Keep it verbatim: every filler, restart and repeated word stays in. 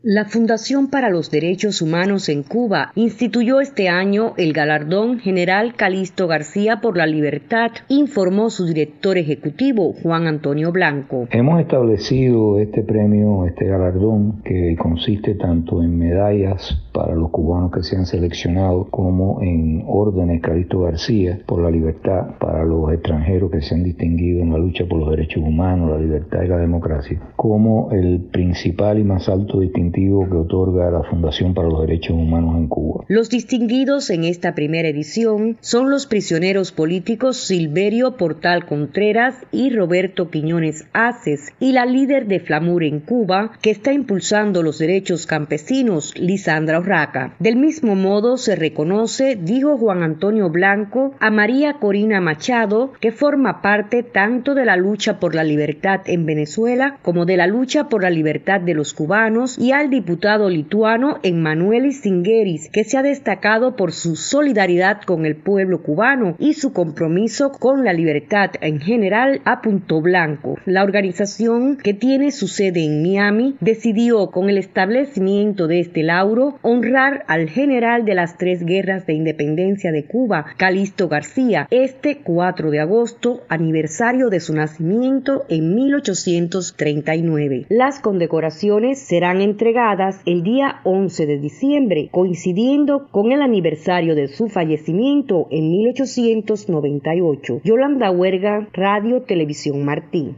La Fundación para los Derechos Humanos en Cuba instituyó este año el Galardón General Calixto García por la Libertad, informó su director ejecutivo, Juan Antonio Blanco. Hemos establecido este premio, este galardón, que consiste tanto en medallas para los cubanos que se han seleccionado como en órdenes Calixto García por la libertad para los extranjeros que se han distinguido en la lucha por los derechos humanos, la libertad y la democracia, como el principal y más alto distintivo que otorga la Fundación para los Derechos Humanos en Cuba. Los distinguidos en esta primera edición son los prisioneros políticos Silverio Portal Contreras y Roberto Quiñones Aces, y la líder de FLAMUR en Cuba, que está impulsando los derechos campesinos, Lisandra Urraca. Del mismo modo se reconoce, dijo Juan Antonio Blanco, a María Corina Machado, que forma parte tanto de la lucha por la libertad en Venezuela como de la lucha por la libertad de los cubanos, y a al diputado lituano Emanuelis Zingeris, que se ha destacado por su solidaridad con el pueblo cubano y su compromiso con la libertad en general, apuntó Blanco. La organización, que tiene su sede en Miami, decidió con el establecimiento de este lauro honrar al general de las tres guerras de independencia de Cuba, Calixto García, este cuatro de agosto, aniversario de su nacimiento en mil ochocientos treinta y nueve. Las condecoraciones serán entregadas el día once de diciembre, coincidiendo con el aniversario de su fallecimiento en mil ochocientos noventa y ocho. Yolanda Huerga, Radio Televisión Martí.